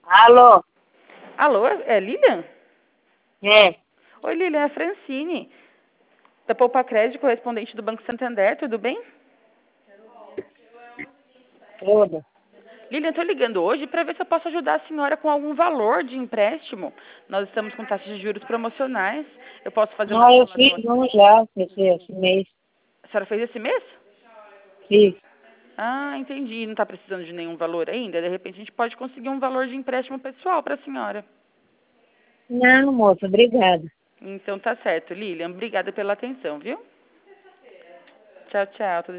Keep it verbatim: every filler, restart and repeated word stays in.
Alô? Alô, é Lilian? É, Oi, Lilian, é a Francine, da Poupa Crédito, correspondente do Banco Santander, tudo bem? tudo. Lilian, estou ligando hoje para ver se eu posso ajudar a senhora com algum valor de empréstimo. Nós estamos com taxas de juros promocionais. Eu posso fazer uma Não, eu fiz reclamação um aqui? já esse, esse mês. A senhora fez esse mês? Fiz. Ah, entendi. Não está precisando de nenhum valor ainda? De repente a gente pode conseguir um valor de empréstimo pessoal para a senhora. Não, moça, obrigada. Então tá certo, Lilian. Obrigada pela atenção, viu? Tchau, tchau. Tudo